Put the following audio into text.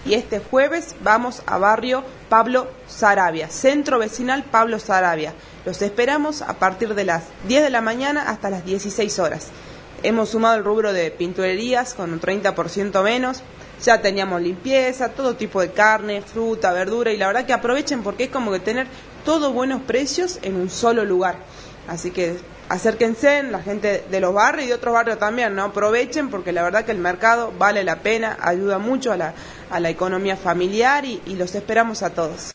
y este jueves vamos a barrio Pablo Saravia, centro vecinal Pablo Saravia. Los esperamos a partir de las 10 de la mañana hasta las 16 horas. Hemos sumado el rubro de pinturerías con un 30% menos. Ya teníamos limpieza, todo tipo de carne, fruta, verdura, y la verdad que aprovechen porque es como que tener todos buenos precios en un solo lugar. Así que acérquense, la gente de los barrios y de otros barrios también, ¿no? Aprovechen porque la verdad que el mercado vale la pena, ayuda mucho a la economía familiar y los esperamos a todos.